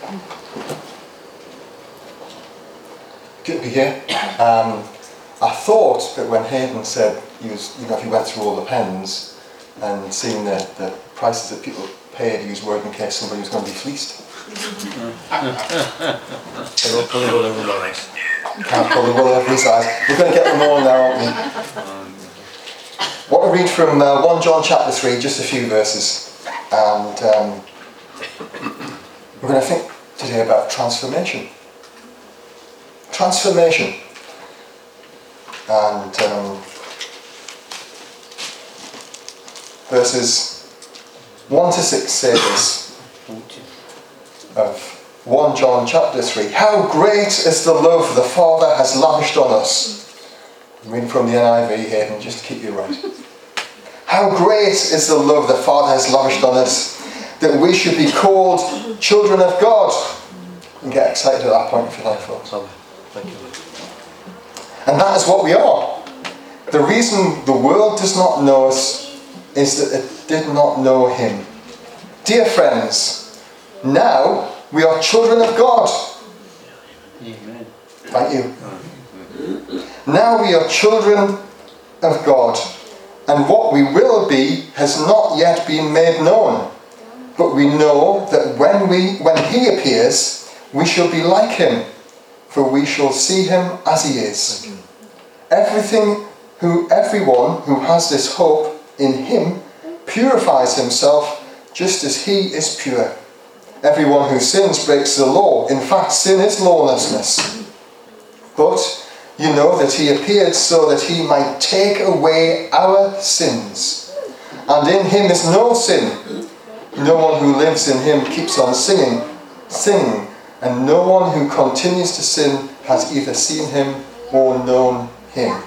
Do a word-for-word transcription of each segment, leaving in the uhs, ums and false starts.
Good to be here. Um, I thought that when Hayden said he was, you know, if he went through all the pens and seeing the, the prices that people paid, he was worried in case somebody was going to be fleeced. They will pull the wool over my eyes. Can't pull the wool over his eyes. We're going to get them all now, aren't we? I want to read from uh, First John chapter three, just a few verses. And um, we're going to think today about transformation. Transformation. And um, verses one to six say this of First John chapter three. How great is the love the Father has lavished on us. I'm reading from the N I V here, and just to keep you right. How great is the love the Father has lavished on us, that we should be called children of God. You can get excited at that point if you like, folks. Thank you. And that is what we are. The reason the world does not know us is that it did not know Him. Dear friends, now we are children of God. Amen. Thank you. Now we are children of God, and what we will be has not yet been made known. But we know that when we, when He appears, we shall be like Him, for we shall see Him as He is. Everything, who, everyone who has this hope in Him purifies himself just as He is pure. Everyone who sins breaks the law. In fact, sin is lawlessness. But you know that He appeared so that He might take away our sins. And in Him is no sin. No one who lives in Him keeps on singing, singing. And no one who continues to sin has either seen Him or known Him.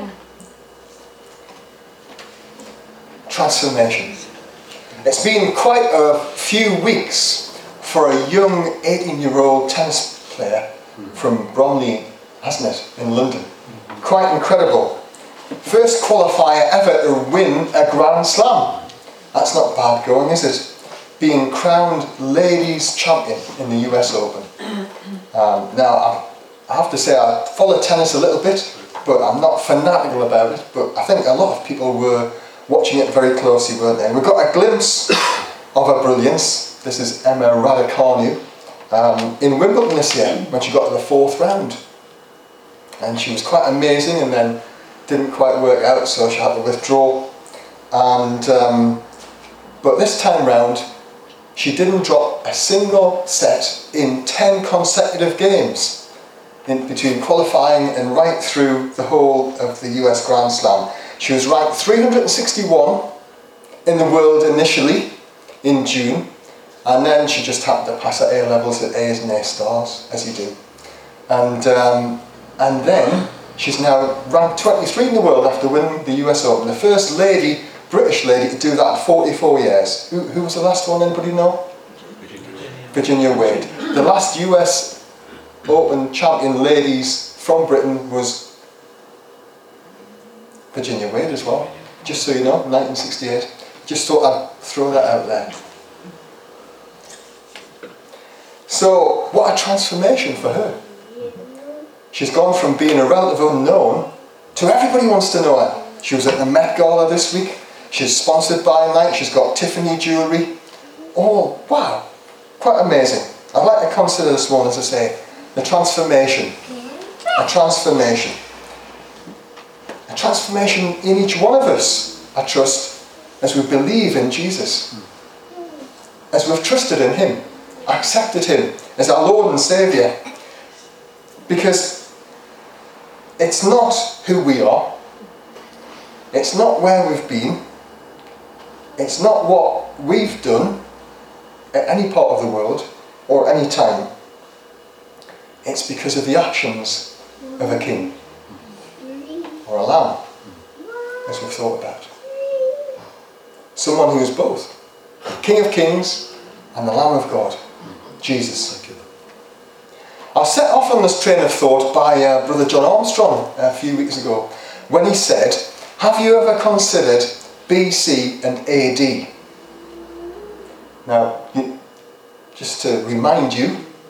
Transformation. It's been quite a few weeks for a young eighteen-year-old tennis player from Bromley, hasn't it, in London. Quite incredible. First qualifier ever to win a Grand Slam. That's not bad going, is it? Being crowned ladies champion in the U S Open. Um, now, I, I have to say I follow tennis a little bit, but I'm not fanatical about it. But I think a lot of people were watching it very closely, weren't they? And we got a glimpse of her brilliance. This is Emma Raducanu um, in Wimbledon this year when she got to the fourth round. And she was quite amazing, and then didn't quite work out, so she had to withdraw. And um, but this time round, she didn't drop a single set in ten consecutive games in between qualifying and right through the whole of the U S Grand Slam. She was ranked three hundred sixty-one in the world initially in June, and then she just happened to pass her A levels at A's and A stars, as you do. And um, and then she's now ranked twenty-three in the world after winning the U S Open. The first lady, British lady, to do that in forty-four years. Who, who was the last one, anybody know? Virginia Wade. The last U S Open champion ladies from Britain was Virginia Wade as well. Just so you know, nineteen sixty-eight. Just thought I'd throw that out there. So, what a transformation for her. She's gone from being a relative unknown to everybody wants to know her. She was at the Met Gala this week. She's sponsored by Nike. She's got Tiffany jewellery. Oh, wow. Quite amazing. I'd like to consider this one, as I say, the transformation. A transformation. A transformation in each one of us, I trust, as we believe in Jesus. As we've trusted in Him, accepted Him as our Lord and Saviour. Because it's not who we are. It's not where we've been. It's not what we've done at any part of the world or any time. It's because of the actions of a king or a lamb, as we've thought about. Someone who is both the King of Kings and the Lamb of God, Jesus. I was set off on this train of thought by uh, Brother John Armstrong a few weeks ago when he said, have you ever considered B C and A D? Now, you, just to remind you,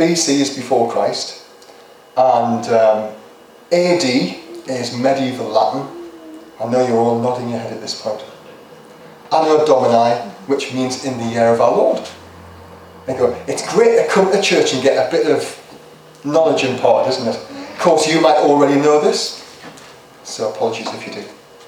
B C is before Christ, and um, A D is medieval Latin. I know you're all nodding your head at this point. Anno Domini, which means in the year of our Lord. And go, it's great to come to church and get a bit of knowledge imparted, isn't it? Of course, you might already know this, so apologies if you do.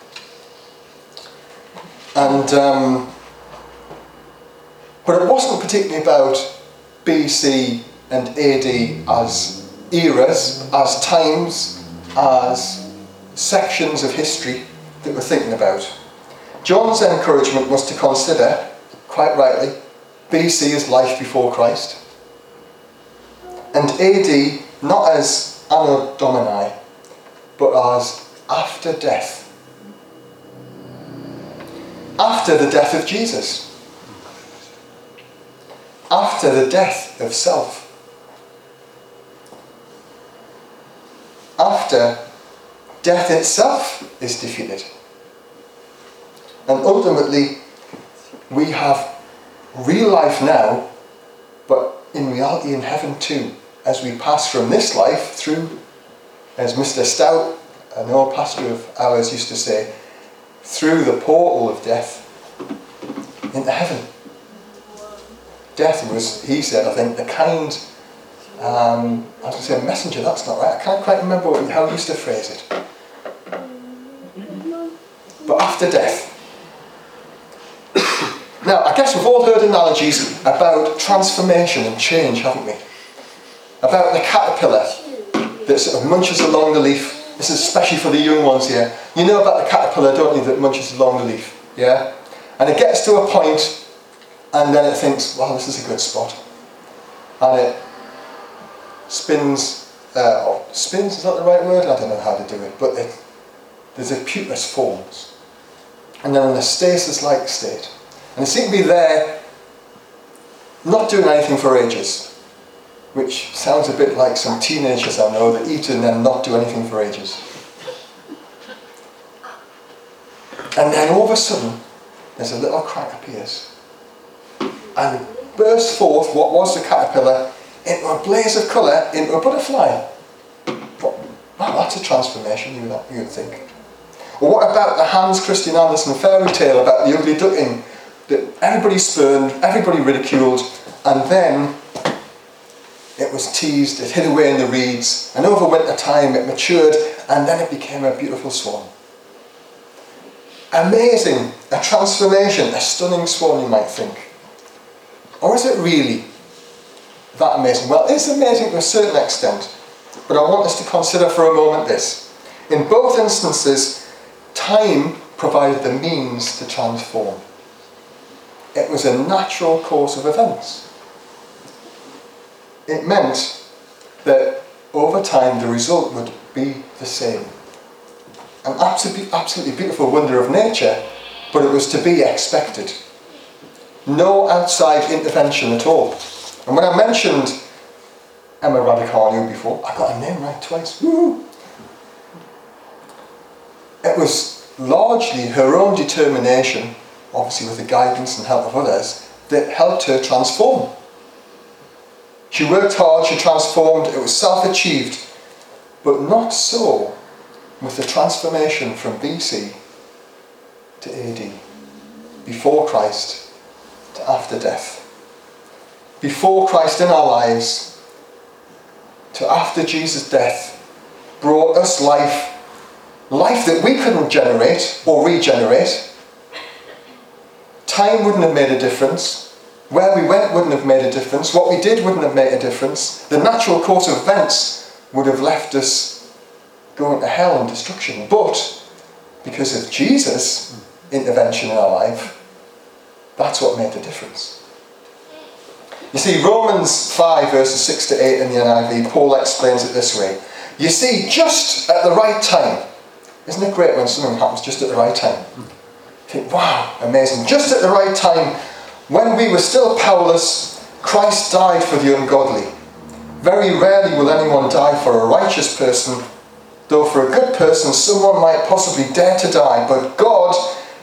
And um, but it wasn't particularly about B C and A D as eras, as times, as sections of history that we're thinking about. John's encouragement was to consider, quite rightly, B C as life before Christ, and A D not as Anno Domini, but as after death. After the death of Jesus. After the death of self. After death itself is defeated. And ultimately, we have real life now, but in reality in heaven too, as we pass from this life through, as Mister Stout, an old pastor of ours used to say, through the portal of death into heaven. Death was, he said, I think, the kind, um, I was going to say messenger, that's not right, I can't quite remember what, how he used to phrase it. But after death. Now, I guess we've all heard analogies about transformation and change, haven't we? About the caterpillar that sort of munches along the leaf. This is especially for the young ones here. You know about the caterpillar, don't you, that munches along the leaf? Yeah? And it gets to a point, and then it thinks, well, this is a good spot. And it spins, uh, or spins, is that the right word? I don't know how to do it. But it, there's a pupas forms. And they're in a stasis-like state. And they seem to be there, not doing anything for ages. Which sounds a bit like some teenagers I know that eat and then not do anything for ages. And then all of a sudden, there's a little crack appears. And it bursts forth what was the caterpillar into a blaze of colour, into a butterfly. Wow, that's a transformation, you would, you would think. Or what about the Hans Christian Andersen fairy tale about the ugly duckling that everybody spurned, everybody ridiculed, and then it was teased, it hid away in the reeds, and over winter time it matured, and then it became a beautiful swan. Amazing, a transformation, a stunning swan, you might think. Or is it really that amazing? Well, it's amazing to a certain extent, but I want us to consider for a moment this. In both instances, time provided the means to transform. It was a natural course of events. It meant that over time the result would be the same. An absolutely, absolutely beautiful wonder of nature, but it was to be expected. No outside intervention at all. And when I mentioned Emma Raducanu before, I got her name right twice. Woo! It was largely her own determination, obviously with the guidance and help of others, that helped her transform. She worked hard, she transformed, it was self-achieved, but not so with the transformation from B C to A D, before Christ to after death. Before Christ in our lives to after Jesus' death brought us life, life that we couldn't generate or regenerate. Time wouldn't have made a difference. Where we went wouldn't have made a difference. What we did wouldn't have made a difference. The natural course of events would have left us going to hell and destruction. But because of Jesus' intervention in our life, that's what made the difference. You see, Romans five verses six to eight in the N I V, Paul explains it this way. You see, just at the right time. Isn't it great when something happens just at the right time? You think, wow, amazing. Just at the right time, when we were still powerless, Christ died for the ungodly. Very rarely will anyone die for a righteous person, though for a good person someone might possibly dare to die. But God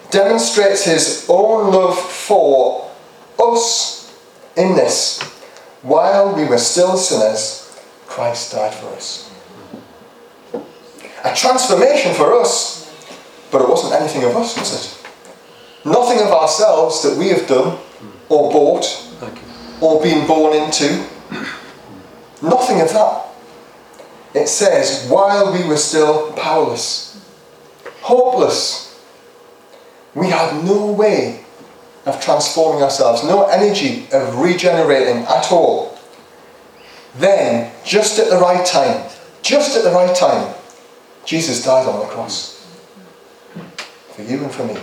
demonstrates his own love for us in this. while we were still sinners, Christ died for us. A transformation for us, but it wasn't anything of us, was it? Nothing of ourselves that we have done, or bought, or been born into. Nothing of that. It says, while we were still powerless, hopeless, we had no way of transforming ourselves, no energy of regenerating at all. Then, just at the right time, just at the right time, Jesus died on the cross. For you and for me.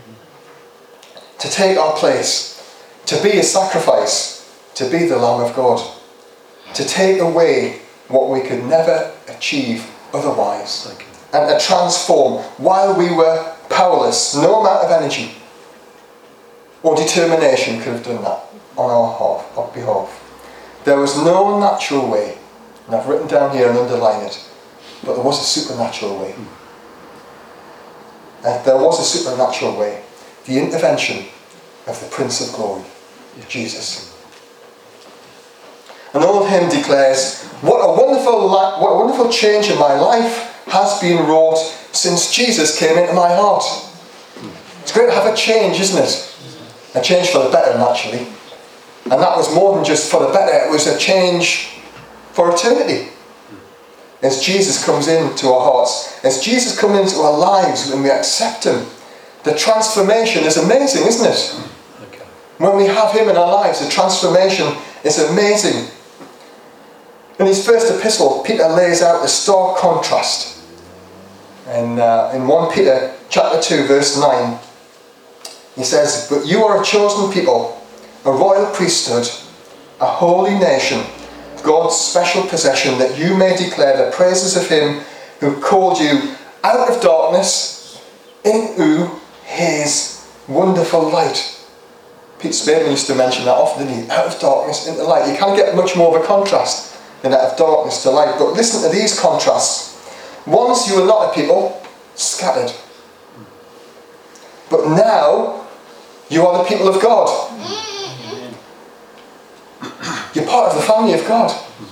To take our place, to be a sacrifice, to be the Lamb of God, to take away what we could never achieve otherwise, and to transform while we were powerless. No amount of energy or determination could have done that on our behalf. There was no natural way, and I've written down here and underlined it, but there was a supernatural way. And there was a supernatural way. The intervention of the Prince of Glory, Jesus. An old hymn declares, what a wonderful li- what a wonderful change in my life has been wrought since Jesus came into my heart. It's great to have a change, isn't it? A change for the better, naturally. And that was more than just for the better, it was a change for eternity. As Jesus comes into our hearts, as Jesus comes into our lives when we accept Him, the transformation is amazing, isn't it? Okay. When we have Him in our lives, the transformation is amazing. In his first epistle, Peter lays out the stark contrast. And uh, in First Peter chapter two, verse nine, he says, but you are a chosen people, a royal priesthood, a holy nation, God's special possession, that you may declare the praises of Him who called you out of darkness into His wonderful light. Pete Spearman used to mention that often, didn't he? Out of darkness into light. You can't get much more of a contrast than out of darkness to light. But listen to these contrasts. Once you were not a people, scattered. But now, you are the people of God. You're part of the family of God.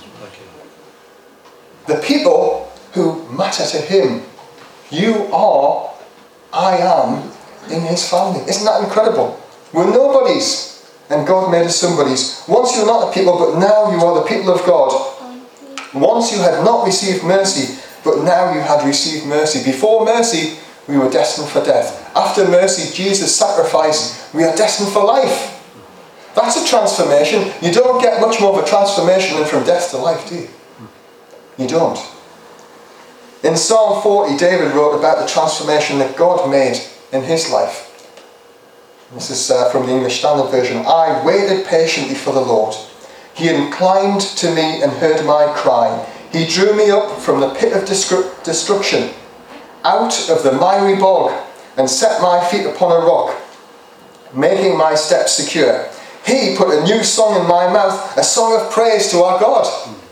The people who matter to Him. You are, I am, in His family. Isn't that incredible? We're nobodies, and God made us somebodies. Once you were not the people, but now you are the people of God. Once you had not received mercy, but now you had received mercy. Before mercy, we were destined for death. After mercy, Jesus' sacrifice, we are destined for life. That's a transformation. You don't get much more of a transformation than from death to life, do you? You don't. In Psalm forty, David wrote about the transformation that God made in his life. This is uh, from the English Standard Version. I waited patiently for the Lord. He inclined to me and heard my cry. He drew me up from the pit of destru- destruction, out of the miry bog, and set my feet upon a rock, making my steps secure. He put a new song in my mouth, a song of praise to our God.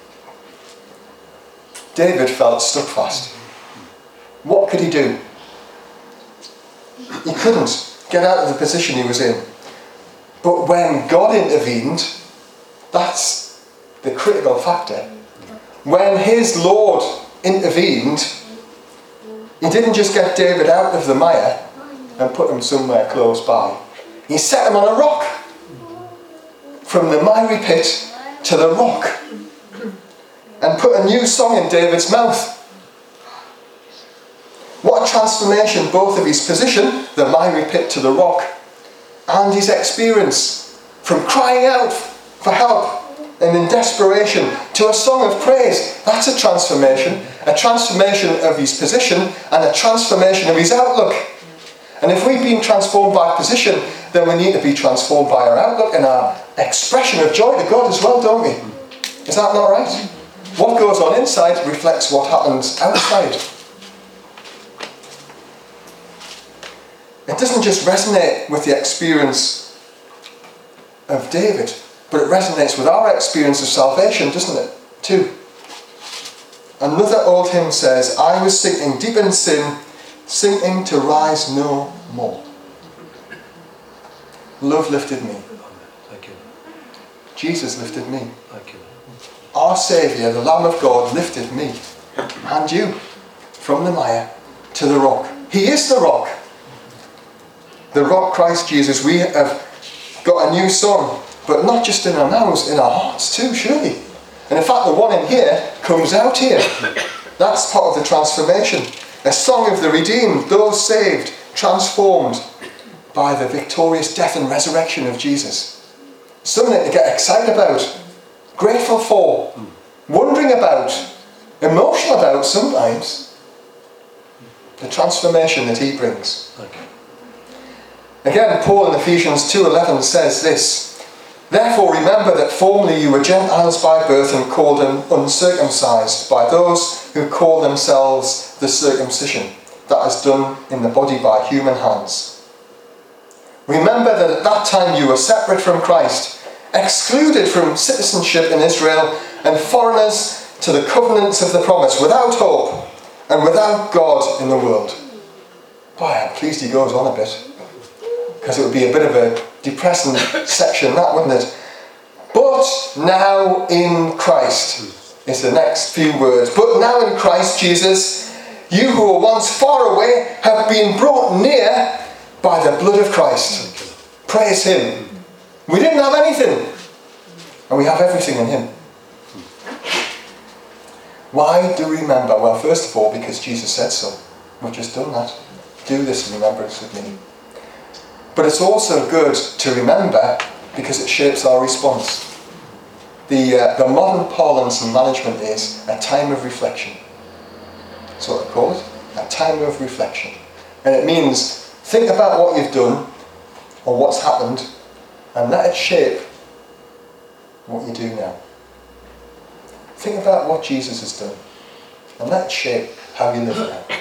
David felt stuck fast. What could he do? He couldn't get out of the position he was in. But when God intervened, that's the critical factor. When his Lord intervened, he didn't just get David out of the mire and put him somewhere close by. He set him on a rock. From the miry pit to the rock. And put a new song in David's mouth. What a transformation, both of his position, the miry pit to the rock, and his experience from crying out for help and in desperation to a song of praise. That's a transformation. A transformation of his position and a transformation of his outlook. And if we've been transformed by position, then we need to be transformed by our outlook and our expression of joy to God as well, don't we? Is that not right? What goes on inside reflects what happens outside. It doesn't just resonate with the experience of David, but it resonates with our experience of salvation, doesn't it? Too. Another old hymn says, I was sinking deep in sin, sinking to rise no more. Love lifted me. Thank you. Jesus lifted me. Thank you. Our Saviour, the Lamb of God, lifted me and you from the mire to the rock. He is the rock. The rock, Christ Jesus. We have got a new song, but not just in our mouths, in our hearts too, surely. And in fact, the one in here comes out here. That's part of the transformation. A song of the redeemed, those saved, transformed by the victorious death and resurrection of Jesus. Something to get excited about, grateful for, wondering about, emotional about sometimes. The transformation that he brings. Okay. Again, Paul in Ephesians two eleven says this, "Therefore remember that formerly you were Gentiles by birth and called uncircumcised by those who call themselves the circumcision that is done in the body by human hands. Remember that at that time you were separate from Christ, excluded from citizenship in Israel and foreigners to the covenants of the promise, without hope and without God in the world." Boy, I'm pleased he goes on a bit, because it would be a bit of a depressing section, that, wouldn't it? But now in Christ is the next few words. But now in Christ Jesus, you who were once far away have been brought near by the blood of Christ. Praise him. We didn't have anything, and we have everything in him. Why do we remember? Well, first of all, because Jesus said so. We've just done that. Do this in remembrance of me. But it's also good to remember because it shapes our response. The, uh, the modern parlance and management is a time of reflection. That's what I call it, a time of reflection. And it means think about what you've done or what's happened and let it shape what you do now. Think about what Jesus has done and let it shape how you live now.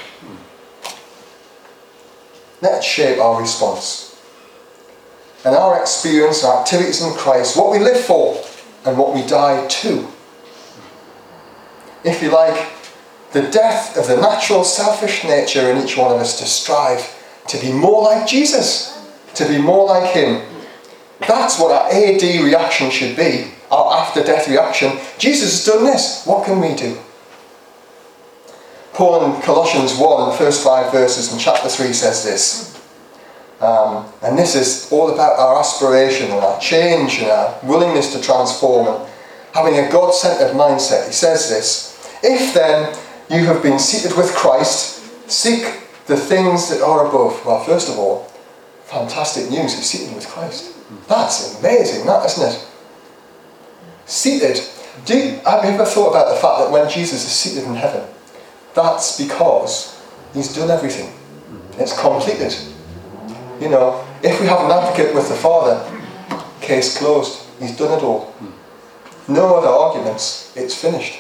Let it shape our response. And our experience, our activities in Christ, what we live for and what we die to. If you like, the death of the natural selfish nature in each one of us to strive to be more like Jesus, to be more like him. That's what our A D reaction should be, our after-death reaction. Jesus has done this, what can we do? Paul in Colossians one, the first five verses in chapter three says this. Um, and this is all about our aspiration and our change and our willingness to transform and having a God-centered mindset. He says this, "If then you have been seated with Christ, seek the things that are above." Well, first of all, fantastic news, he's seated with Christ. That's amazing, that, isn't it? Seated. Do you, have you ever thought about the fact that when Jesus is seated in heaven, that's because he's done everything. It's completed. You know, if we have an advocate with the Father, case closed. He's done it all. No other arguments. It's finished.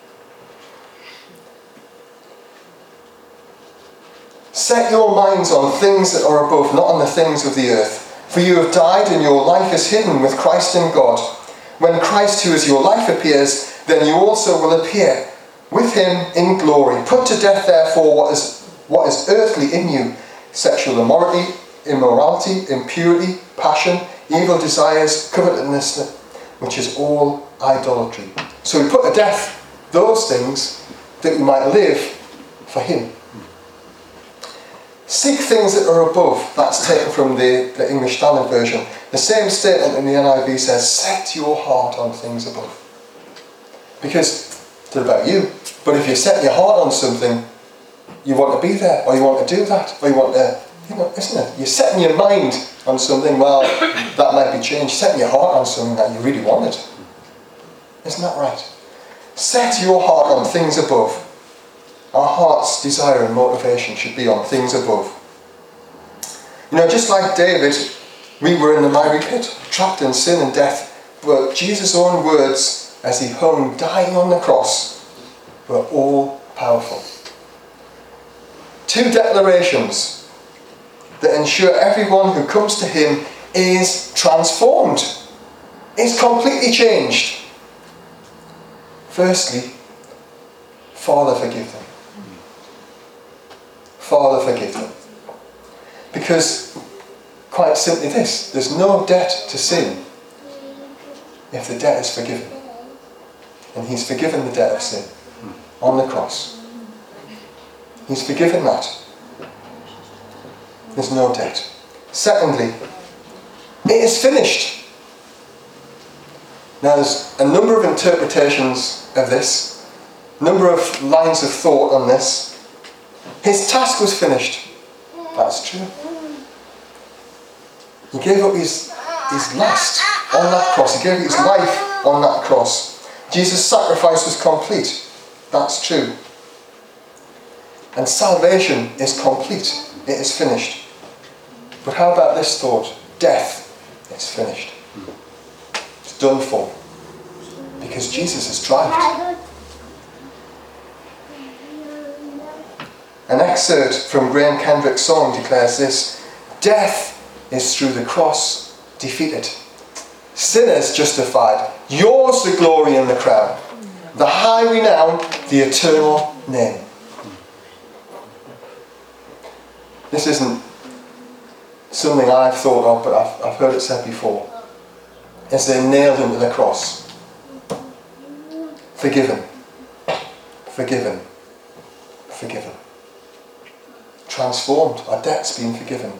Set your minds on things that are above, not on the things of the earth. For you have died and your life is hidden with Christ in God. When Christ, who is your life, appears, then you also will appear with him in glory. Put to death, therefore, what is, what is earthly in you: sexual immorality, immorality, impurity, passion, evil desires, covetousness, which is all idolatry. So we put to death those things that we might live for him. Seek things that are above. That's taken from the, the English Standard Version. The same statement in the N I V says, set your heart on things above. Because it's about you. But if you set your heart on something, you want to be there, or you want to do that, or you want to, you know, isn't it? You're setting your mind on something, well, that might be changed. Setting your heart on something that you really wanted. Isn't that right? Set your heart on things above. Our heart's desire and motivation should be on things above. You know, just like David, we were in the miry pit, trapped in sin and death. But Jesus' own words as he hung, dying on the cross, were all powerful. Two declarations that ensure everyone who comes to him is transformed, is completely changed. Firstly, Father, forgive them. Father, forgive them. Because, quite simply this, there's no debt to sin if the debt is forgiven. And he's forgiven the debt of sin on the cross. He's forgiven that. There's no debt. Secondly, it is finished. Now there's a number of interpretations of this, a number of lines of thought on this. His task was finished. That's true. He gave up his, his last on that cross. He gave his life on that cross. Jesus' sacrifice was complete. That's true. And salvation is complete. It is finished. But how about this thought? Death is finished. It's done for. Because Jesus has triumphed. An excerpt from Graham Kendrick's song declares this: death is through the cross defeated. Sinners justified. Yours the glory and the crown. The high renown, the eternal name. This isn't something I've thought of, but I've, I've heard it said before. As they nailed him to the cross. Forgiven. Forgiven. Forgiven. Transformed. Our debt's been forgiven.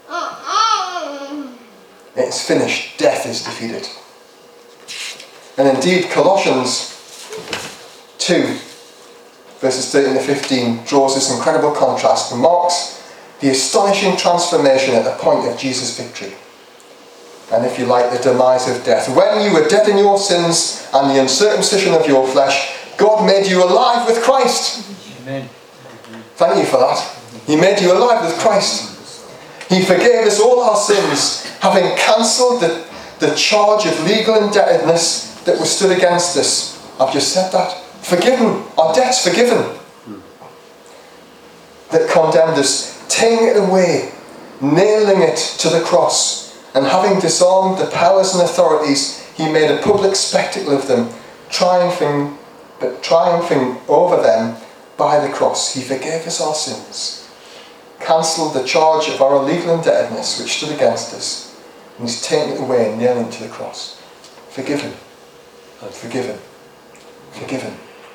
It's finished. Death is defeated. And indeed, Colossians two, verses thirteen to fifteen, draws this incredible contrast and marks the astonishing transformation at the point of Jesus' victory. And if you like, the demise of death. When you were dead in your sins and the uncircumcision of your flesh, God made you alive with Christ. Amen. Thank you for that. He made you alive with Christ. He forgave us all our sins, having cancelled the, the charge of legal indebtedness that was stood against us. I've just said that. Forgiven. Our debt's forgiven. That condemned us. Taking it away, nailing it to the cross, and having disarmed the powers and authorities, he made a public spectacle of them, triumphing, but triumphing over them by the cross. He forgave us our sins, cancelled the charge of our illegal indebtedness which stood against us, and he's taken it away and nailed it to the cross. Forgiven. Forgiven. Forgiven.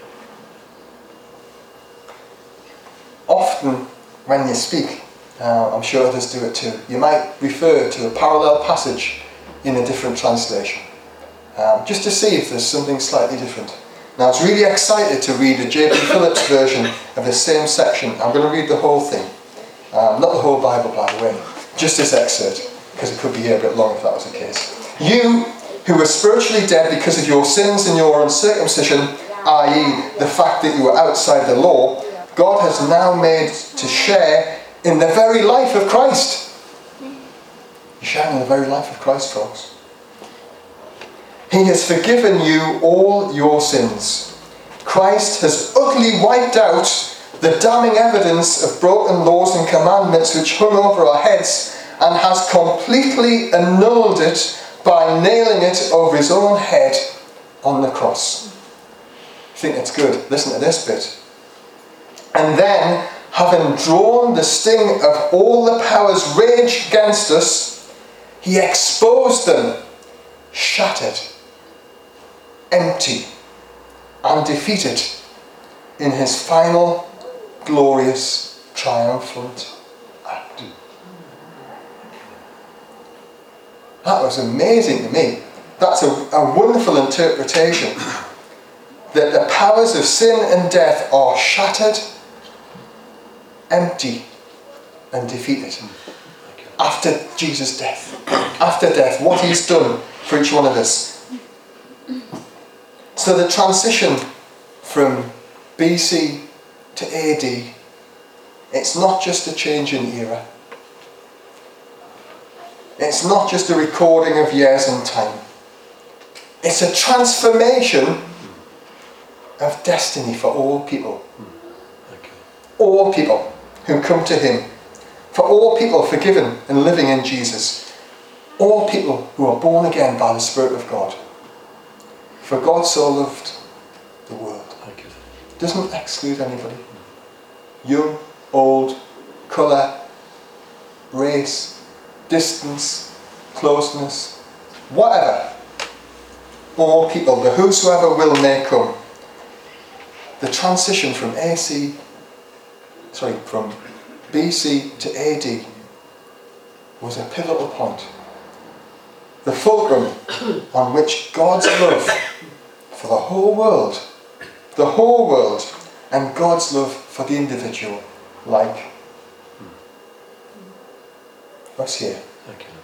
Often, when you speak, uh, I'm sure others do it too, you might refer to a parallel passage in a different translation, um, just to see if there's something slightly different. Now, I was really excited to read a J B Phillips version of the same section. I'm going to read the whole thing. Um, not the whole Bible, by the way, just this excerpt, because it could be here a bit long if that was the case. You, who were spiritually dead because of your sins and your uncircumcision, that is the fact that you were outside the law, God has now made to share in the very life of Christ. You're sharing in the very life of Christ, folks. He has forgiven you all your sins. Christ has utterly wiped out the damning evidence of broken laws and commandments which hung over our heads, and has completely annulled it by nailing it over his own head on the cross. I think it's good. Listen to this bit. And then, having drawn the sting of all the powers raged against us, he exposed them, shattered, empty, and defeated in his final, glorious, triumphant act. That was amazing to me. That's a, a wonderful interpretation. That the powers of sin and death are shattered, empty, and defeated after Jesus' death. After death, what he's done for each one of us. So the transition from B C to A D, it's not just a change in era. It's not just a recording of years and time. It's a transformation of destiny for all people. All people who come to him. For all people forgiven and living in Jesus. All people who are born again by the Spirit of God. For God so loved the world. Doesn't exclude anybody. Young, old, colour, race, distance, closeness, whatever. all people, the whosoever will may come. The transition from A C, sorry, from B C to A D was a pivotal point. The fulcrum on which God's love for the whole world, the whole world, and God's love for the individual, like us here, Thank you.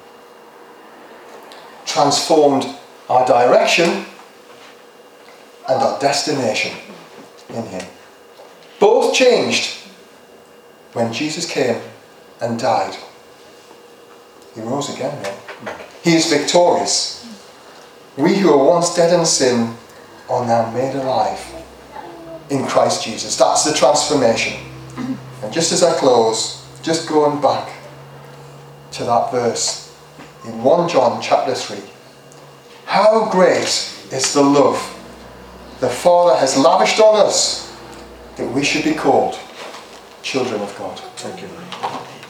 transformed our direction and our destination in Him. Both changed when Jesus came and died. He rose again now. He is victorious. We who were once dead in sin are now made alive in Christ Jesus. That's the transformation. And just as I close, just going back to that verse in First John chapter three. How great is the love the Father has lavished on us that we should be called children of God. Thank you, Lord.